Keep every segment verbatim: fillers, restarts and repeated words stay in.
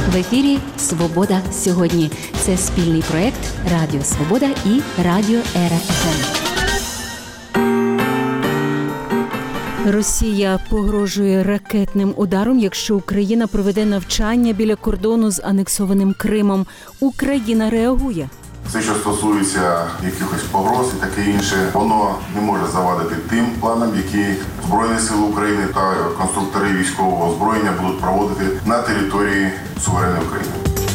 В ефірі «Свобода сьогодні». Це спільний проєкт Радіо Свобода і Радіо ЕРА-ФМ. Росія погрожує ракетним ударом, якщо Україна проведе навчання біля кордону з анексованим Кримом. Україна реагує. Все, що стосується якихось погроз і таке інше, воно не може завадити тим планам, які Збройні Сили України та конструктори військового озброєння будуть проводити на території суверенної України.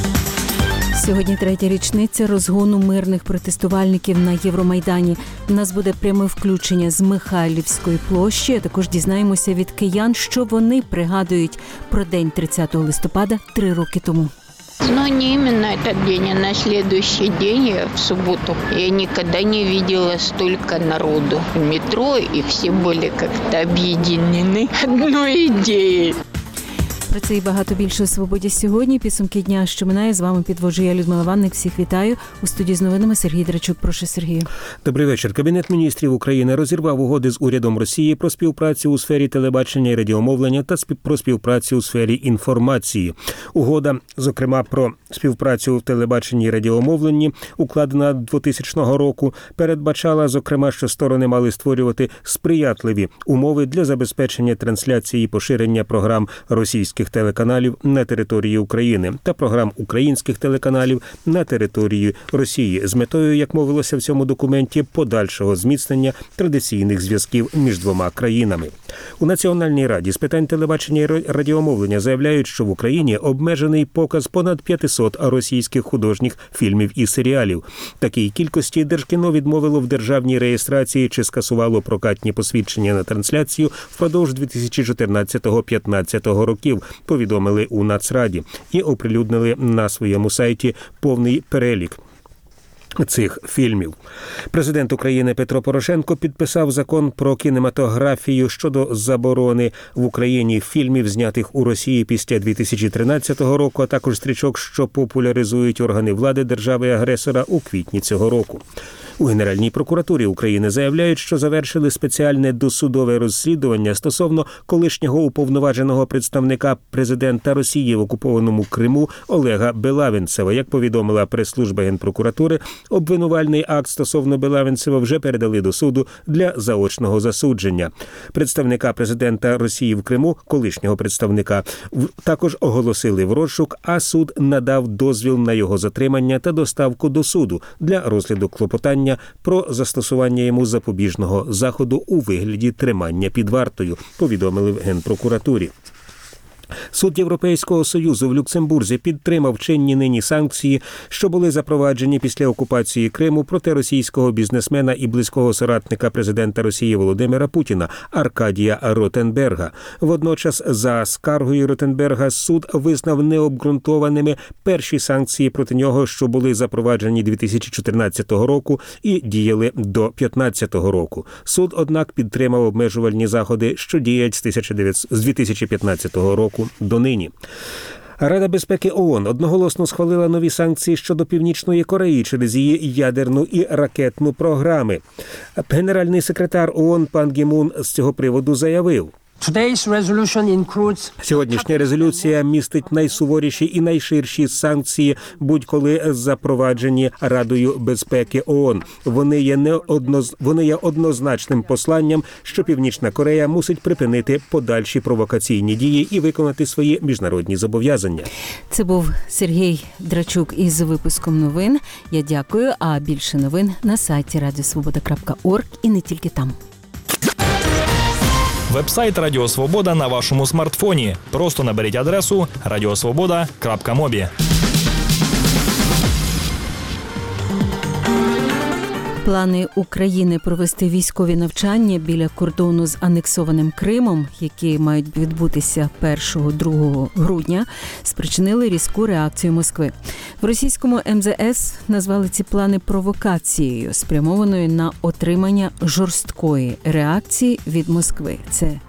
Сьогодні третя річниця розгону мирних протестувальників на Євромайдані. У нас буде пряме включення з Михайлівської площі, а також дізнаємося від киян, що вони пригадують про день тридцятого листопада три роки тому. Но не именно этот день, а на следующий день, в субботу, я никогда не видела столько народу в метро, и все были как-то объединены одной идеей. Про це і багато більше у «Свободі сьогодні». Підсумки дня, що минає. З вами підводжу я, Людмила Ванник. Всіх вітаю. У студії з новинами Сергій Драчук. Прошу, Сергію. Добрий вечір. Кабінет міністрів України розірвав угоди з урядом Росії про співпрацю у сфері телебачення і радіомовлення та про співпрацю у сфері інформації. Угода, зокрема, про співпрацю в телебаченні і радіомовленні, укладена двотисячного року, передбачала, зокрема, що сторони мали створювати сприятливі умови для забезпечення трансляції і поширення програм російських телеканалів на території України та програм українських телеканалів на території Росії з метою, як мовилося в цьому документі, подальшого зміцнення традиційних зв'язків між двома країнами. У Національній раді з питань телебачення і радіомовлення заявляють, що в Україні обмежений показ понад п'ятисот російських художніх фільмів і серіалів. Такій кількості Держкіно відмовило в державній реєстрації чи скасувало прокатні посвідчення на трансляцію впродовж дві тисячі чотирнадцятого-п'ятнадцятого років, повідомили у Нацраді і оприлюднили на своєму сайті повний перелік цих фільмів. Президент України Петро Порошенко підписав закон про кінематографію щодо заборони в Україні фільмів, знятих у Росії після дві тисячі тринадцятого року, а також стрічок, що популяризують органи влади держави-агресора у квітні цього року. У Генеральній прокуратурі України заявляють, що завершили спеціальне досудове розслідування стосовно колишнього уповноваженого представника президента Росії в окупованому Криму Олега Белавінцева. Як повідомила прес-служба Генпрокуратури, обвинувальний акт стосовно Белавінцева вже передали до суду для заочного засудження. Представника президента Росії в Криму, колишнього представника, також оголосили в розшук, а суд надав дозвіл на його затримання та доставку до суду для розгляду клопотання про застосування йому запобіжного заходу у вигляді тримання під вартою, повідомили в Генпрокуратурі. Суд Європейського Союзу в Люксембурзі підтримав чинні нині санкції, що були запроваджені після окупації Криму проти російського бізнесмена і близького соратника президента Росії Володимира Путіна Аркадія Ротенберга. Водночас, за скаргою Ротенберга, суд визнав необґрунтованими перші санкції проти нього, що були запроваджені дві тисячі чотирнадцятого року і діяли до дві тисячі п'ятнадцятого року. Суд, однак, підтримав обмежувальні заходи, що діють з дві тисячі п'ятнадцятого року донині. Рада безпеки ООН одноголосно схвалила нові санкції щодо Північної Кореї через її ядерну і ракетну програми. Генеральний секретар ООН пан Гі Мун з цього приводу заявив: Сьогоднішня резолюція містить найсуворіші і найширші санкції, будь-коли запроваджені Радою безпеки ООН. Вони є неодноз... Вони є однозначним посланням, що Північна Корея мусить припинити подальші провокаційні дії і виконати свої міжнародні зобов'язання. Це був Сергій Драчук із випуском новин. Я дякую, а більше новин на сайті радіосвобода крапка орг і не тільки там. Веб-сайт Радіо Свобода на вашому смартфоні. Просто наберіть адресу радіосвобода крапка мобі. Плани України провести військові навчання біля кордону з анексованим Кримом, які мають відбутися першого-другого грудня, спричинили різку реакцію Москви. В російському ем зе ес назвали ці плани провокацією, спрямованою на отримання жорсткої реакції від Москви. Це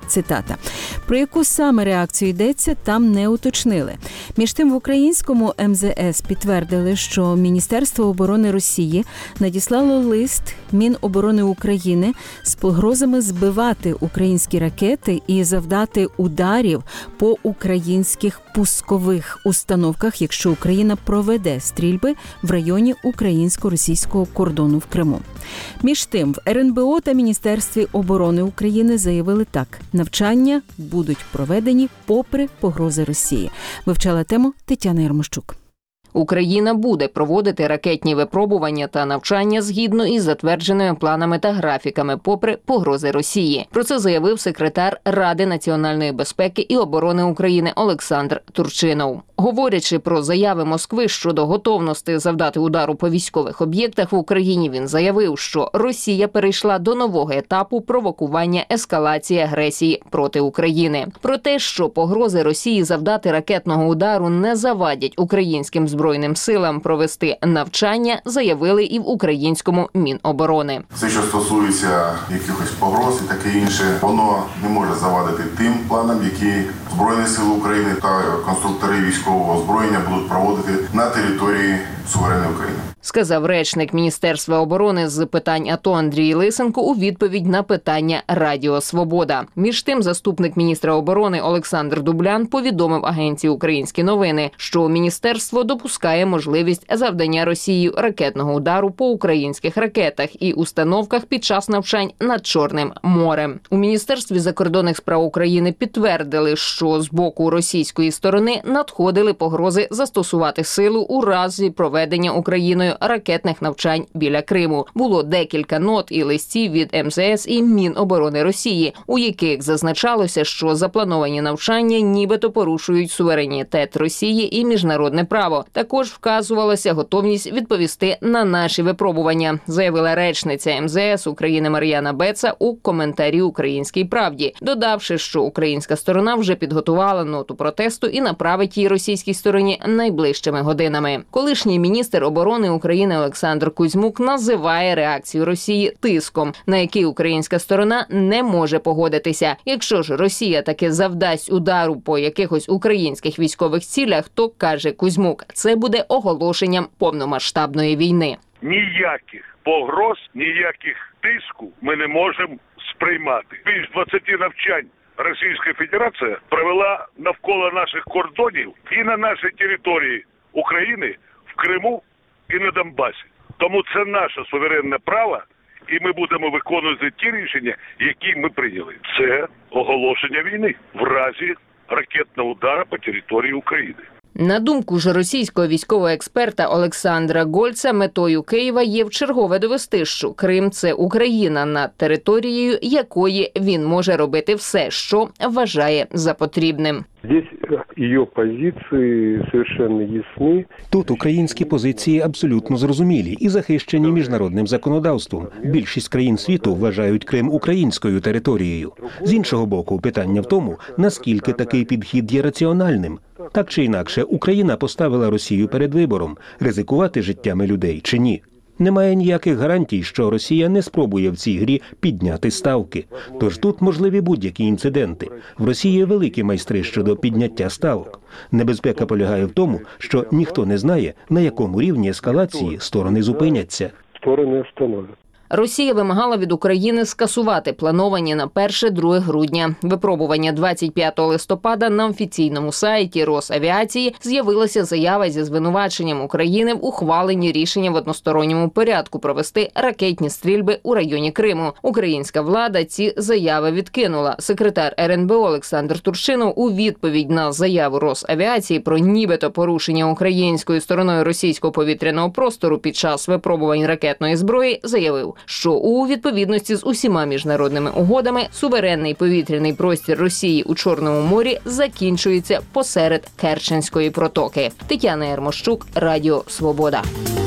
Цитата. Про яку саме реакцію йдеться, там не уточнили. Між тим, в українському ем зе ес підтвердили, що Міністерство оборони Росії надіслало лист Міноборони України з погрозами збивати українські ракети і завдати ударів по українських пускових установках, якщо Україна проведе стрільби в районі українсько-російського кордону в Криму. Між тим, в ер ен бе о та Міністерстві оборони України заявили так: навчання будуть проведені попри погрози Росії. Вивчала тему Тетяна Ярмощук. Україна буде проводити ракетні випробування та навчання згідно із затвердженими планами та графіками, попри погрози Росії. Про це заявив секретар Ради національної безпеки і оборони України Олександр Турчинов. Говорячи про заяви Москви щодо готовності завдати удару по військових об'єктах в Україні, він заявив, що Росія перейшла до нового етапу провокування ескалації агресії проти України. Про те, що погрози Росії завдати ракетного удару не завадять українським збройним силам провести навчання, заявили і в українському Міноборони. Все, що стосується якихось погроз і таке інше, воно не може завадити тим планам, які Збройні Сили України та конструктори військового озброєння будуть проводити на території суверенної України. Сказав речник Міністерства оборони з питань АТО Андрій Лисенко у відповідь на питання Радіо Свобода. Між тим, заступник міністра оборони Олександр Дублян повідомив агенції «Українські новини», що міністерство допускає можливість завдання Росією ракетного удару по українських ракетах і установках під час навчань над Чорним морем. У Міністерстві закордонних справ України підтвердили, що з боку російської сторони надходили погрози застосувати силу у разі проведення Україною ракетних навчань біля Криму. Було декілька нот і листів від ем зе ес і Міноборони Росії, у яких зазначалося, що заплановані навчання нібито порушують суверенітет Росії і міжнародне право. Також вказувалася готовність відповісти на наші випробування, заявила речниця ем зе ес України Мар'яна Беца у коментарі «Українській правді», додавши, що українська сторона вже підготувала ноту протесту і направить її російській стороні найближчими годинами. Колишній міністр оборони України Олександр Кузьмук називає реакцію Росії тиском, на який українська сторона не може погодитися. Якщо ж Росія таки завдасть удару по якихось українських військових цілях, то, каже Кузьмук, це буде оголошенням повномасштабної війни. Ніяких погроз, ніяких тиску ми не можемо сприймати. Більш двадцяти навчань Російська Федерація провела навколо наших кордонів і на нашій території України, в Криму і на Донбасі. Тому це наше суверенне право, і ми будемо виконувати ті рішення, які ми прийняли. Це оголошення війни в разі ракетного удару по території України. На думку ж російського військового експерта Олександра Гольца, метою Києва є вчергове довести, що Крим – це Україна, над територією якої він може робити все, що вважає за потрібним. Здесь ее позиции совершенно ясны. Тут українські позиції абсолютно зрозумілі і захищені міжнародним законодавством. Більшість країн світу вважають Крим українською територією. З іншого боку, питання в тому, наскільки такий підхід є раціональним. Так чи інакше, Україна поставила Росію перед вибором – ризикувати життями людей чи ні. Немає ніяких гарантій, що Росія не спробує в цій грі підняти ставки. Тож тут можливі будь-які інциденти. В Росії великі майстри щодо підняття ставок. Небезпека полягає в тому, що ніхто не знає, на якому рівні ескалації сторони зупиняться. Сторони остановлять. Росія вимагала від України скасувати плановані на перше-друге грудня випробування. двадцять п'ятого листопада на офіційному сайті Росавіації з'явилася заява зі звинуваченням України в ухваленні рішення в односторонньому порядку провести ракетні стрільби у районі Криму. Українська влада ці заяви відкинула. Секретар ер ен бе о Олександр Турчинов у відповідь на заяву Росавіації про нібито порушення українською стороною російського повітряного простору під час випробувань ракетної зброї заявив, що у відповідності з усіма міжнародними угодами суверенний повітряний простір Росії у Чорному морі закінчується посеред Керченської протоки. Тетяна Ярмощук, Радіо Свобода.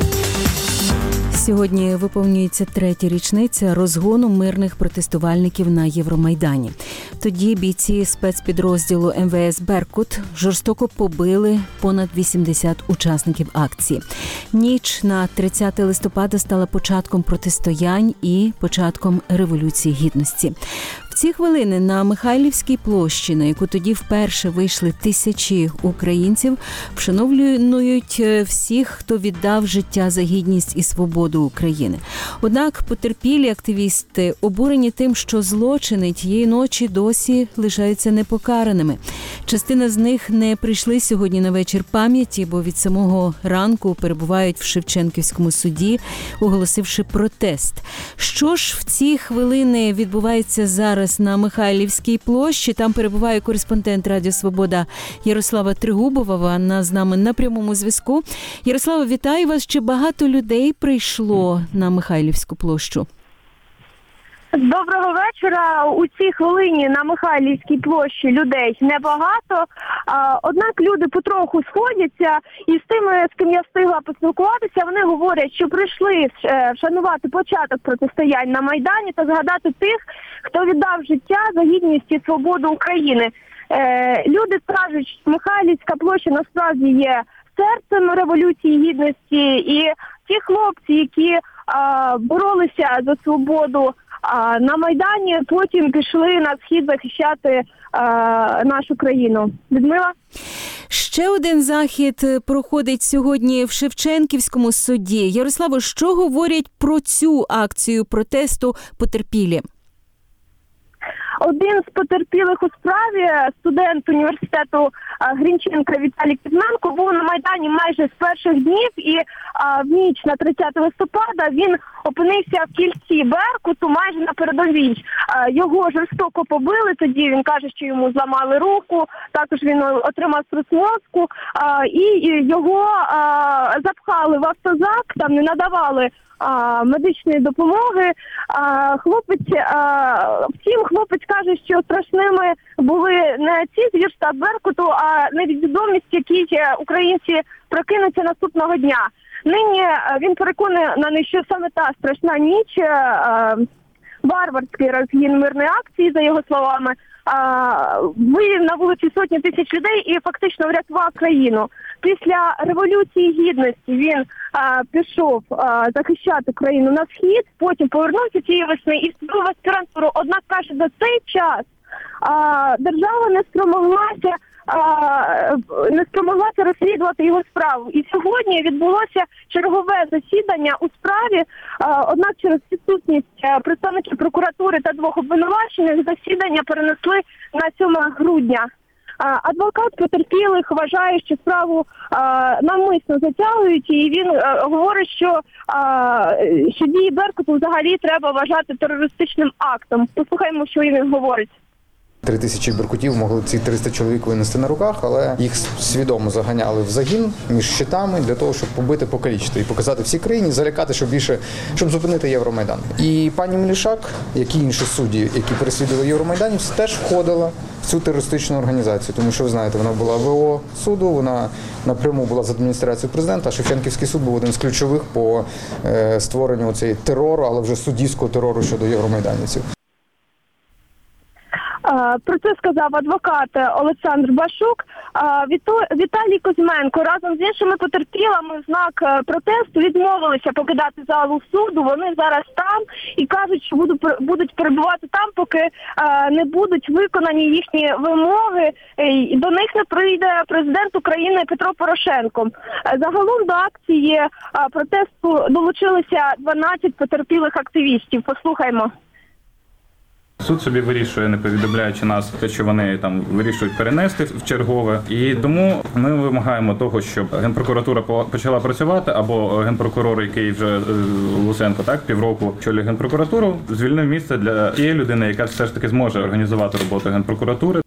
Сьогодні виповнюється третя річниця розгону мирних протестувальників на Євромайдані. Тоді бійці спецпідрозділу ем ве ес «Беркут» жорстоко побили понад вісімдесят учасників акції. Ніч на тридцяте листопада стала початком протистоянь і початком Революції Гідності. В ці хвилини на Михайлівській площі, на яку тоді вперше вийшли тисячі українців, вшановлюють всіх, хто віддав життя за гідність і свободу України. Однак потерпілі активісти обурені тим, що злочини тієї ночі досі лишаються непокараними. Частина з них не прийшли сьогодні на вечір пам'яті, бо від самого ранку перебувають в Шевченківському суді, оголосивши протест. Що ж в ці хвилини відбувається зараз на Михайлівській площі? Там перебуває кореспондент Радіо Свобода Ярослава Тригубова. Вона з нами на прямому зв'язку. Ярослава, вітаю вас. Чи багато людей прийшло на Михайлівську площу? Доброго вечора. У цій хвилині на Михайлівській площі людей небагато, однак люди потроху сходяться, і з тими, з ким я встигла поспілкуватися, вони говорять, що прийшли вшанувати початок протистоянь на Майдані та згадати тих, хто віддав життя за гідність і свободу України. Люди кажуть, що Михайлівська площа насправді є серцем Революції Гідності, і ті хлопці, які боролися за свободу А на Майдані, потім пішли на схід захищати а, нашу країну. Людмила? Ще один захід проходить сьогодні в Шевченківському суді. Ярославо, що говорять про цю акцію протесту потерпілі? Один з потерпілих у справі, студент університету Грінченка Віталій Кузьменко, був на Майдані майже з перших днів, і а, в ніч на тридцяте листопада він опинився в кільці Беркуту майже на передовій. А, його жорстоко побили, тоді він каже, що йому зламали руку, також він отримав струс мозку, а, і його а, запхали в автозак, там не надавали А, медичної допомоги. А, хлопець, а, втім, хлопець каже, що страшними були не ці звірства Беркуту, а невідомість, якій українці прокинуться наступного дня. Нині він переконаний, що саме та страшна ніч, а, варварський розгін мирної акції, за його словами, вивів на вулиці сотні тисяч людей і фактично врятував країну. Після Революції Гідності він а, пішов а, захищати країну на схід, потім повернувся цієї весни і вступив в аспірантуру. Однак, каже, за цей час а, держава не спромоглася, а, не спромоглася розслідувати його справу. І сьогодні відбулося чергове засідання у справі, а, однак через відсутність представників прокуратури та двох обвинувачених засідання перенесли на сьоме грудня. Адвокат потерпілих вважає, що справу а, навмисно затягують, і він а, говорить, що, а, що дії Беркуту взагалі треба вважати терористичним актом. Послухаємо, що він говорить. Три тисячі беркутів могли ці триста чоловік винести на руках, але їх свідомо заганяли в загін між щитами для того, щоб побити, покалічити і показати всій країні, залякати, щоб більше, щоб зупинити Євромайдан. І пані Мелішак, як і інші судді, які переслідували Євромайданівців, теж входила в цю терористичну організацію, тому що ви знаєте, вона була ВО суду, вона напряму була з адміністрацією президента, а Шевченківський суд був один з ключових по е, створенню цей терору, але вже суддівського терору щодо євромайданівців. Про це сказав адвокат Олександр Башук. Віталій Кузьменко разом з іншими потерпілими в знак протесту відмовилися покидати залу суду. Вони зараз там і кажуть, що будуть перебувати там, поки не будуть виконані їхні вимоги. До них не прийде президент України Петро Порошенко. Загалом до акції протесту долучилися дванадцять потерпілих активістів. Послухаймо. Суд собі вирішує, не повідомляючи нас, те, що вони там вирішують перенести в чергове. І тому ми вимагаємо того, щоб Генпрокуратура почала працювати, або генпрокурор, який вже Луценко, так, півроку очолює Генпрокуратуру, звільнив місце для тієї людини, яка все ж таки зможе організувати роботу Генпрокуратури.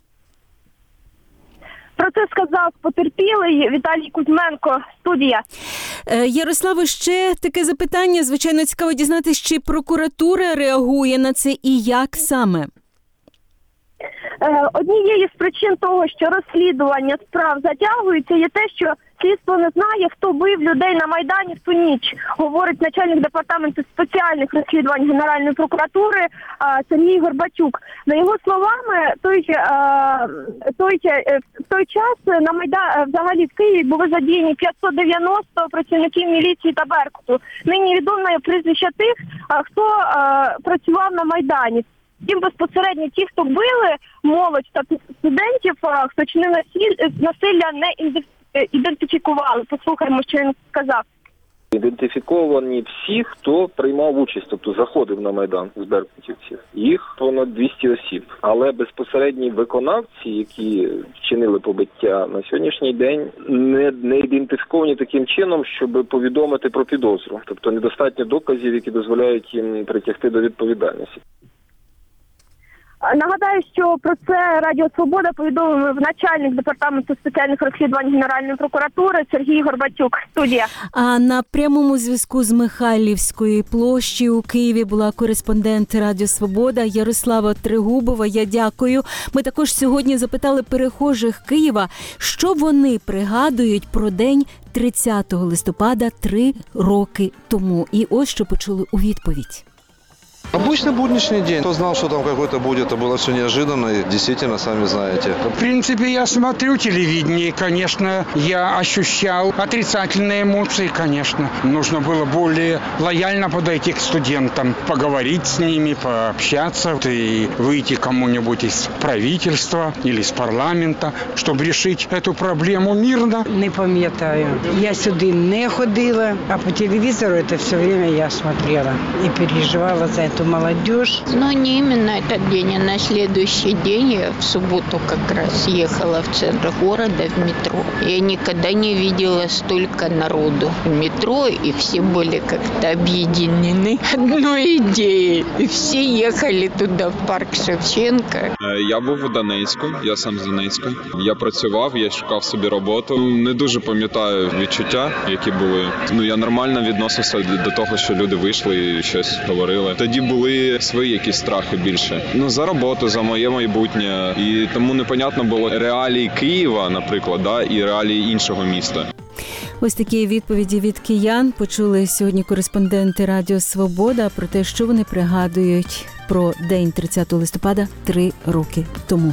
Про це сказав потерпілий Віталій Кузьменко. Студія. Ярославе, ще таке запитання. Звичайно, цікаво дізнатися, чи прокуратура реагує на це і як саме? Однією з причин того, що розслідування справ затягується, є те, що слідство не знає, хто бив людей на Майдані в ту ніч, говорить начальник департаменту спеціальних розслідувань Генеральної прокуратури Сергій Горбатюк. За його словами, той, той, в той час на Майдані, взагалі в Києві були задіяні п'ятсот дев'яносто працівників міліції та Беркуту. Нині відомо прізвища тих, хто працював на Майдані. Втім, безпосередньо ті, хто били молодь та студентів, хто чинив насилля, не ідентифікували. Послухаємо, що він сказав. Ідентифіковані всі, хто приймав участь, тобто заходив на Майдан з беркутівців. Їх понад двісті осіб. Але безпосередні виконавці, які вчинили побиття, на сьогоднішній день не, не ідентифіковані таким чином, щоб повідомити про підозру. Тобто недостатньо доказів, які дозволяють їм притягти до відповідальності. Нагадаю, що про це Радіо Свобода повідомив начальник департаменту спеціальних розслідувань Генеральної прокуратури Сергій Горбатюк. Студія. А на прямому зв'язку з Михайлівської площі у Києві була кореспондент Радіо Свобода Ярослава Трегубова. Я дякую. Ми також сьогодні запитали перехожих Києва, що вони пригадують про день тридцятого листопада три роки тому. І ось що почули у відповідь. Обычно будничный день. Кто знал, что там какой-то будет, это было все неожиданно и действительно, сами знаете. В принципе, я смотрю телевидение, и, конечно, я ощущал отрицательные эмоции, конечно. Нужно было более лояльно подойти к студентам, поговорить с ними, пообщаться и выйти кому-нибудь из правительства или из парламента, чтобы решить эту проблему мирно. Не пам'ятаю. Я сюди не ходила, а по телевизору это все время я смотрела и переживала за эту молодежь. Но не именно этот день, а на следующий день, я в субботу как раз ехала в центр города в метро. Я никогда не видела столько народу в метро, и все были как-то объединены одной идеей. И все ехали туда, в парк Шевченка. Я був у Донецьку, я сам з Донецька. Я працював, я шукав собі роботу. Не дуже пам'ятаю відчуття, які були. Ну, я нормально відносився до того, що люди вийшли і щось говорили. Тоді були свої якісь страхи більше. Ну, за роботу, за моє майбутнє. І тому непонятно було реалії Києва, наприклад, да, і реалії іншого міста. Ось такі відповіді від киян почули сьогодні кореспонденти Радіо Свобода про те, що вони пригадують про день тридцятого листопада три роки тому.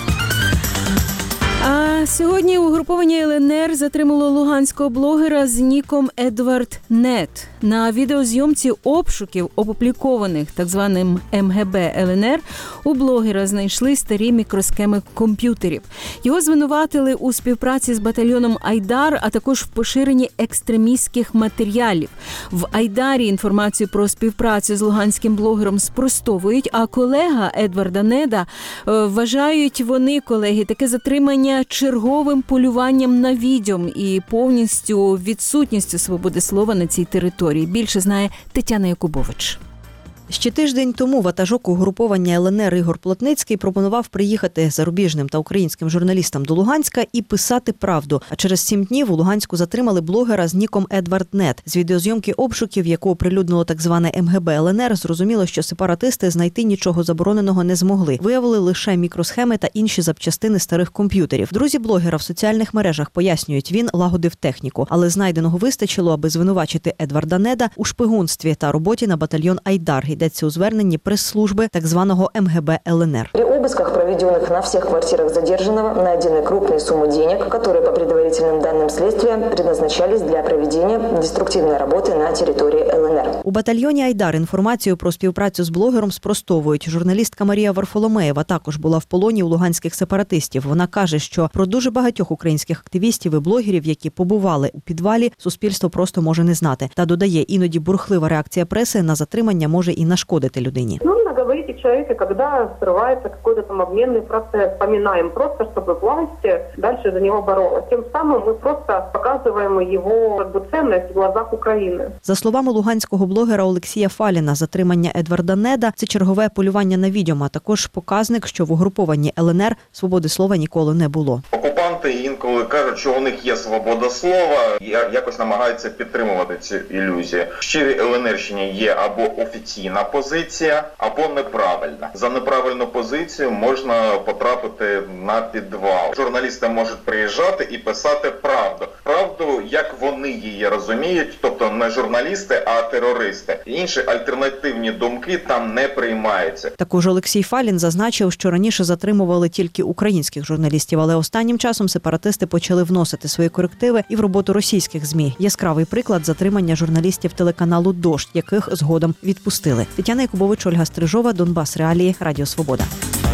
А сьогодні угруповання Ел Ен Ер затримало луганського блогера з ніком Едвард Нет. На відеозйомці обшуків, опублікованих так званим Ем Ге Бе Ел Ен Ер, у блогера знайшли старі мікросхеми комп'ютерів. Його звинуватили у співпраці з батальйоном Айдар, а також в поширенні екстремістських матеріалів. В Айдарі інформацію про співпрацю з луганським блогером спростовують, а колега Едварда Неда вважають вони, колеги, таке затримання черговим полюванням на відьом і повністю відсутністю свободи слова на цій території. Більше знає Тетяна Якубович. Ще тиждень тому ватажок угруповання Ел Ен Ер Ігор Плотницький пропонував приїхати зарубіжним та українським журналістам до Луганська і писати правду. А через сім днів у Луганську затримали блогера з ніком Едвард Нет. З відеозйомки обшуків, яку оприлюднило так зване Ем Ге Бе Ел Ен Ер, зрозуміло, що сепаратисти знайти нічого забороненого не змогли. Виявили лише мікросхеми та інші запчастини старих комп'ютерів. Друзі блогера в соціальних мережах пояснюють, він лагодив техніку, але знайденого вистачило, аби звинувачити Едварда Неда у шпигунстві та роботі на батальйон Айдар. Йдеться у зверненні прес-служби так званого Ем Ге Бе Ел Ен Ер. При обысках, проведенных на всех квартирах задержанного, найдены крупные суммы денег, которые, по предварительным данным следствия, предназначались для проведения деструктивной работы на территории Ел Ен Ер. У батальйоні Айдар інформацію про співпрацю з блогером спростовують. Журналістка Марія Варфоломеєва також була в полоні у луганських сепаратистів. Вона каже, що про дуже багатьох українських активістів і блогерів, які побували у підвалі, суспільство просто може не знати. Та додає, іноді бурхлива реакція преси на затримання може і нашкодити людині. Нужно говорить о человеке, когда скрывается какой-то там обменный процесс. Поминаем просто, чтобы власть дальше за него боролась. Тем самым мы просто показываем его как бы ценность в глазах України. За словами луганського блогера Олексія Фаліна, затримання Едварда Неда – це чергове полювання на відьома, а також показник, що в угрупованні Ел Ен Ер свободи слова ніколи не було. Окупанти інколи кажуть, що у них є свобода слова, і якось намагаються підтримувати цю ілюзію. В щирій ЛНРщині є або офіційна позиція, або неправильна. За неправильну позицію можна потрапити на підвал. Журналісти можуть приїжджати і писати правду. Правду, як вони її розуміють, тобто не журналісти, а терористи. Інші альтернативні думки там не приймаються. Також Олексій Фалін зазначив, що раніше затримували тільки українських журналістів, але останнім часом сепаратисти почали вносити свої корективи і в роботу російських ЗМІ. Яскравий приклад – затримання журналістів телеканалу «Дождь», яких згодом відпустили. Тетяна Якубович, Ольга Стрижова, Донбас Реалії, Радіо Свобода.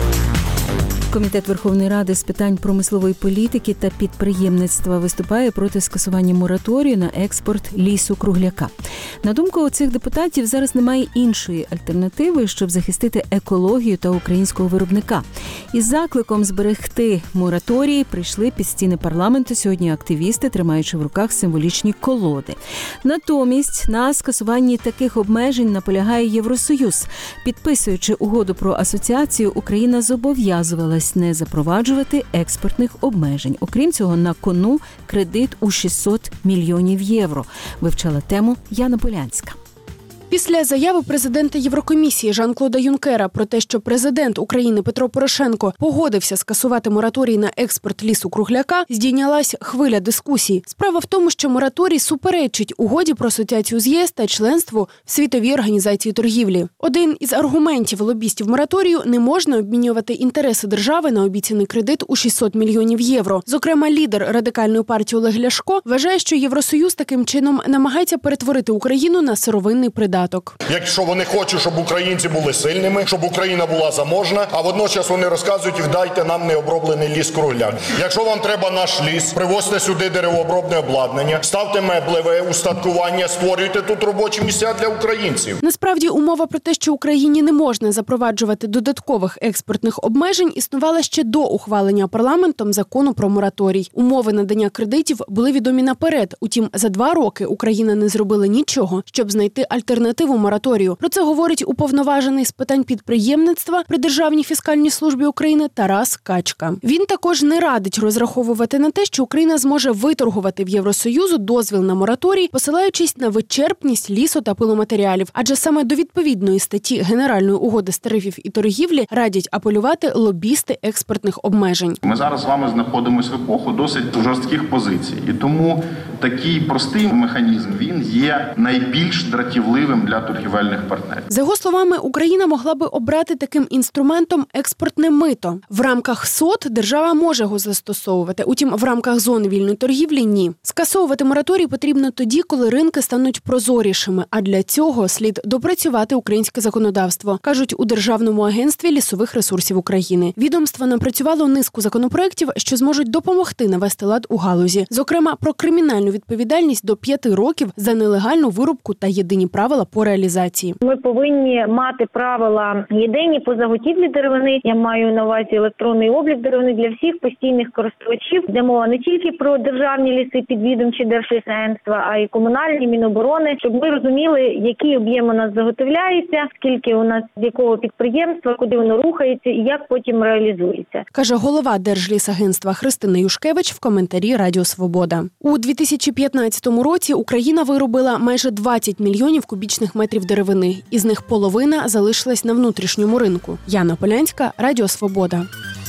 Комітет Верховної Ради з питань промислової політики та підприємництва виступає проти скасування мораторію на експорт лісу-кругляка. На думку цих депутатів, зараз немає іншої альтернативи, щоб захистити екологію та українського виробника. Із закликом зберегти мораторій прийшли під стіни парламенту сьогодні активісти, тримаючи в руках символічні колоди. Натомість на скасуванні таких обмежень наполягає Євросоюз. Підписуючи угоду про асоціацію, Україна зобов'язувала не запроваджувати експортних обмежень. Окрім цього, на кону кредит у шістсот мільйонів євро. Вивчала тему Яна Полянська. Після заяви президента Єврокомісії Жан-Клода Юнкера про те, що президент України Петро Порошенко погодився скасувати мораторій на експорт лісу-кругляка, здійнялась хвиля дискусій. Справа в тому, що мораторій суперечить угоді про асоціацію з ЄС та членству в Світовій організації торгівлі. Один із аргументів лобістів мораторію – не можна обмінювати інтереси держави на обіцяний кредит у шістсот мільйонів євро. Зокрема, лідер Радикальної партії Олег Ляшко вважає, що Євросоюз таким чином намагається перетворити Україну на сировинний придаток. Якщо вони хочуть, щоб українці були сильними, щоб Україна була заможна, а водночас вони розказують, віддайте нам необроблений ліс-кругляк. Якщо вам треба наш ліс, привозьте сюди деревообробне обладнання, ставте меблеве устаткування, створюйте тут робочі місця для українців. Насправді, умова про те, що Україні не можна запроваджувати додаткових експортних обмежень, існувала ще до ухвалення парламентом закону про мораторій. Умови надання кредитів були відомі наперед. Утім, за два роки Україна не зробила нічого, щоб знайти альтернативу мораторію. Про це говорить уповноважений з питань підприємництва при Державній фіскальній службі України Тарас Качка. Він також не радить розраховувати на те, що Україна зможе виторгувати в Євросоюзу дозвіл на мораторій, посилаючись на вичерпність лісу та пиломатеріалів. Адже саме до відповідної статті Генеральної угоди з тарифів і торгівлі радять апелювати лобісти експортних обмежень. Ми зараз з вами знаходимося в епоху досить жорстких позицій. І тому такий простий механізм, він є найбільш дратівливим для торгівельних партнерів. За його словами, Україна могла би обрати таким інструментом експортне мито. В рамках СОТ держава може його застосовувати, утім в рамках зони вільної торгівлі – ні. Скасовувати мораторій потрібно тоді, коли ринки стануть прозорішими, а для цього слід допрацювати українське законодавство, кажуть у Державному агентстві лісових ресурсів України. Відомство напрацювало низку законопроєктів, що зможуть допомогти навести лад у галузі. Зокрема, про кримінальну відповідальність до п'яти років за нелегальну вирубку та єдині правила по реалізації. Ми повинні мати правила єдині по заготівлі деревини. Я маю на увазі електронний облік деревини для всіх постійних користувачів. Де мова не тільки про державні ліси, підвідомчі держлісагентства, а й комунальні, Міноборони, щоб ми розуміли, який об'єм у нас заготовляється, скільки у нас з якого підприємства, куди воно рухається і як потім реалізується. Каже голова Держлісагентства Христина Юшкевич в коментарі Радіо Свобода. У дві тисячі п'ятнадцятому році Україна виробила майже двадцять мільйонів кубічних метрів деревини. Із них половина залишилась на внутрішньому ринку. Яна Полянська, Радіо Свобода.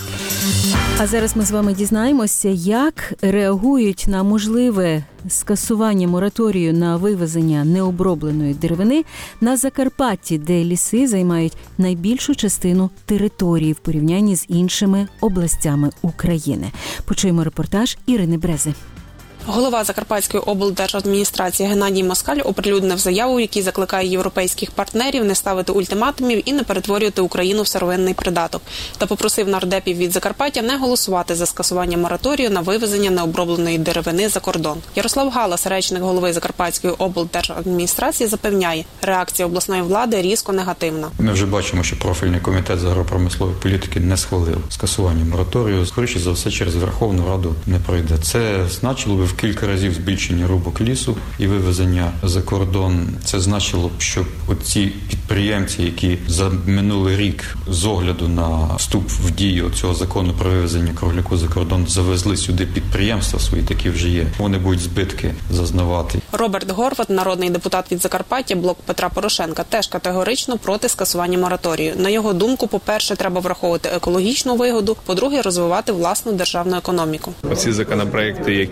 А зараз ми з вами дізнаємося, як реагують на можливе скасування мораторію на вивезення необробленої деревини на Закарпатті, де ліси займають найбільшу частину території в порівнянні з іншими областями України. Почуємо репортаж Ірини Брези. Голова Закарпатської облдержадміністрації Геннадій Москаль оприлюднив заяву, в якій закликає європейських партнерів не ставити ультиматумів і не перетворювати Україну в сировинний придаток. Та попросив нардепів від Закарпаття не голосувати за скасування мораторію на вивезення необробленої деревини за кордон. Ярослав Галас, речник голови Закарпатської облдержадміністрації, запевняє, реакція обласної влади різко негативна. Ми вже бачимо, що профільний комітет з агропромислової політики не схвалив скасування мораторію. Скоріше за все, через Верховну Раду не пройде. Це значило б в кілька разів збільшення рубок лісу і вивезення за кордон. Це значило б, що оці підприємці, які за минулий рік з огляду на вступ в дію цього закону про вивезення кругляку за кордон завезли сюди підприємства свої, такі вже є. Вони будуть збитки зазнавати. Роберт Горват, народний депутат від Закарпаття, блок Петра Порошенка, теж категорично проти скасування мораторію. На його думку, по-перше, треба враховувати екологічну вигоду, по-друге, розвивати власну державну економіку. Оці законопроекти, які були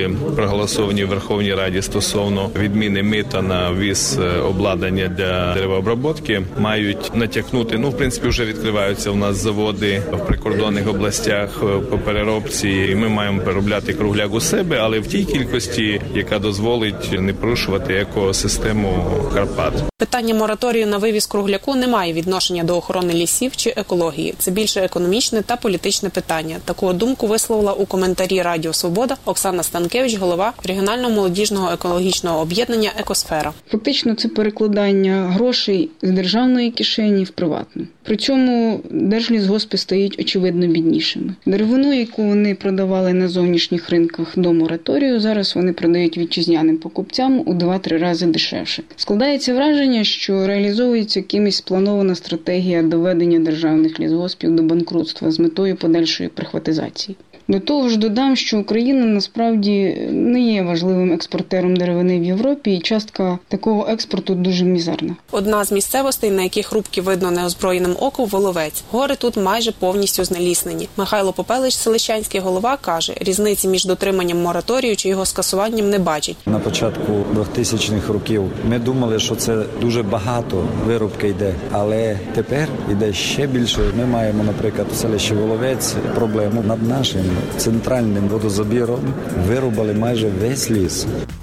були проголосовані в Верховній Раді стосовно відміни мита на ввіз обладнання для деревообробки, мають натякнути, ну, в принципі, вже відкриваються у нас заводи в прикордонних областях по переробці, і ми маємо переробляти кругляк у себе, але в тій кількості, яка дозволить не порушувати екосистему Карпат. Питання мораторію на вивіз кругляку не має відношення до охорони лісів чи екології. Це більше економічне та політичне питання. Таку думку висловила у коментарі Радіо Свобода Оксана Станкевич, голова регіонального молодіжного екологічного об'єднання «Екосфера». Фактично це перекладання грошей з державної кишені в приватну. При цьому держлісгоспи стають очевидно біднішими. Деревину, яку вони продавали на зовнішніх ринках до мораторію, зараз вони продають вітчизняним покупцям у два-три рази дешевше. Складається враження, що реалізовується кимось спланована стратегія доведення державних лісгоспів до банкрутства з метою подальшої прихватизації. До того ж додам, що Україна насправді не є важливим експортером деревини в Європі, і частка такого експорту дуже мізерна. Одна з місцевостей, на яких рубки видно неозброєним оком, Воловець. Гори тут майже повністю знеліснені. Михайло Попелич, селищанський голова, каже, різниці між дотриманням мораторію чи його скасуванням не бачить. На початку двохтисячних років ми думали, що це дуже багато вирубки йде, але тепер йде ще більше. Ми маємо, наприклад, в селищі Воловець проблему над нашим центральним водозабіром. Вирубали майже весь ліс.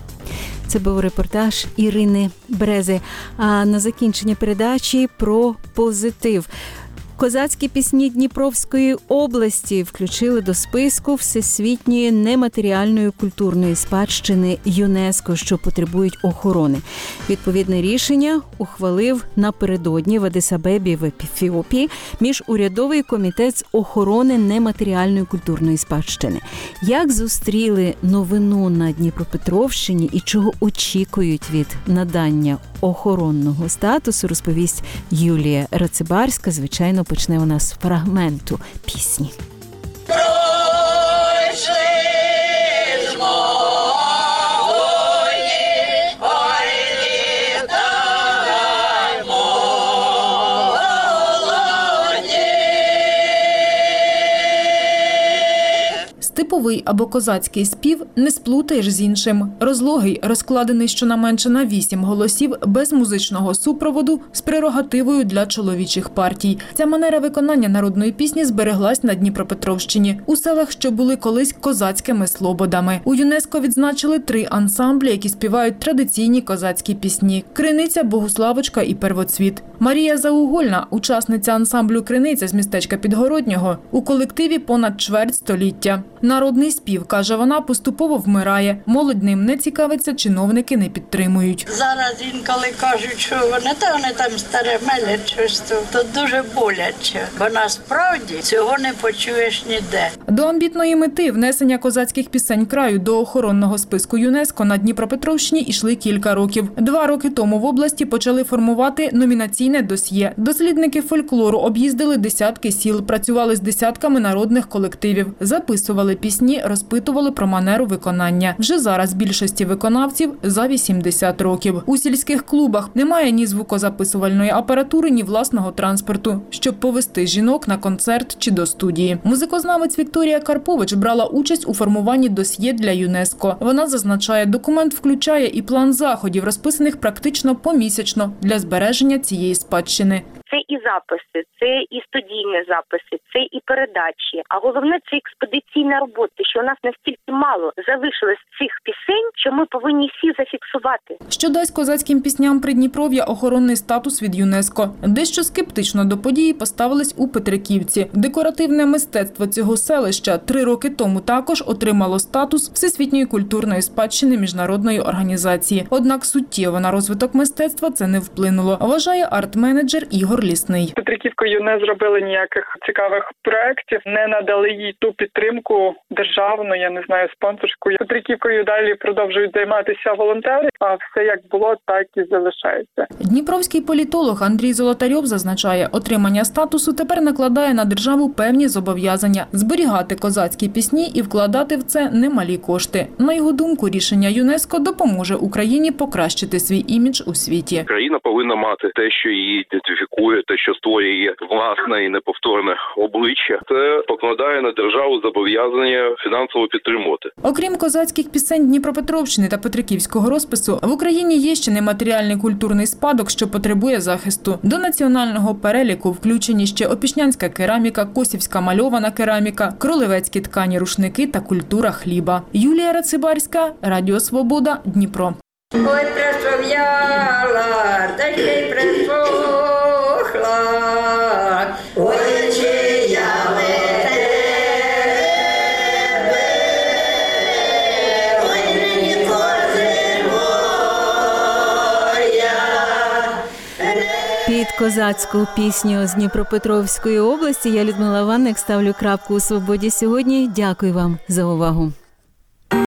Це був репортаж Ірини Брези. А на закінчення передачі про позитив. Козацькі пісні Дніпровської області включили до списку всесвітньої нематеріальної культурної спадщини ЮНЕСКО, що потребують охорони. Відповідне рішення ухвалив напередодні в Адис-Абебі в Ефіопії міжурядовий комітет з охорони нематеріальної культурної спадщини. Як зустріли новину на Дніпропетровщині і чого очікують від надання охоронного статусу, розповість Юлія Рацибарська. Звичайно, почне вона з фрагменту пісні. Типовий або козацький спів не сплутаєш з іншим. Розлогий, розкладений щонайменше на вісім голосів, без музичного супроводу, з прерогативою для чоловічих партій. Ця манера виконання народної пісні збереглась на Дніпропетровщині, у селах, що були колись козацькими слободами. У ЮНЕСКО відзначили три ансамблі, які співають традиційні козацькі пісні – «Криниця», «Богуславочка» і «Первоцвіт». Марія Заугольна, учасниця ансамблю «Криниця» з містечка Підгороднього, у колективі понад чверть століття. Народний спів, каже вона, поступово вмирає. Молодь ним не цікавиться, чиновники не підтримують. Зараз інколи кажуть, що вони, та вони там старе мелять щось, то, то дуже боляче. Бо насправді цього не почуєш ніде. До амбітної мети внесення козацьких пісень краю до охоронного списку ЮНЕСКО на Дніпропетровщині йшли кілька років. Два роки тому в області почали формувати номінаційне досьє. Дослідники фольклору об'їздили десятки сіл, працювали з десятками народних колективів, записували пісні, розпитували про манеру виконання. Вже зараз більшості виконавців за вісімдесят років. У сільських клубах немає ні звукозаписувальної апаратури, ні власного транспорту, щоб повести жінок на концерт чи до студії. Музикознавець Вікторія Карпович брала участь у формуванні досьє для ЮНЕСКО. Вона зазначає, документ включає і план заходів, розписаних практично помісячно для збереження цієї спадщини. Це і записи, це і студійні записи, це і передачі. А головне – це експедиційна робота, що у нас настільки мало залишилось цих пісень, що ми повинні всі зафіксувати. Що дасть козацьким пісням Придніпров'я охоронний статус від ЮНЕСКО? Дещо скептично до події поставились у Петриківці. Декоративне мистецтво цього селища три роки тому також отримало статус Всесвітньої культурної спадщини міжнародної організації. Однак суттєво на розвиток мистецтва це не вплинуло, вважає арт-менеджер Ігор Лісний. Петриківкою не зробили ніяких цікавих проєктів, не надали їй ту підтримку державну, я не знаю, спонсорську. Петриківкою далі продовжує продовжують займатися волонтери, а все як було, так і залишається. Дніпровський політолог Андрій Золотарьов зазначає, отримання статусу тепер накладає на державу певні зобов'язання – зберігати козацькі пісні і вкладати в це немалі кошти. На його думку, рішення ЮНЕСКО допоможе Україні покращити свій імідж у світі. Країна повинна мати те, що її ідентифікує, те, що створює її власне і неповторне обличчя. Це покладає на державу зобов'язання фінансово підтримувати. Окрім козацьких пісень Дніпропетровщини та петриківського розпису, в Україні є ще нематеріальний культурний спадок, що потребує захисту. До національного переліку включені ще опішнянська кераміка, косівська мальована кераміка, кролевецькі ткані рушники та культура хліба. Юлія Рацибарська, Радіо Свобода, Дніпро. Ой, присов'яла, та ще й присохла, ой, чия летебе, ой, нині козир моя. Під козацьку пісню з Дніпропетровської області я, Людмила Ванник, ставлю крапку у «Свободі» сьогодні. Дякую вам за увагу.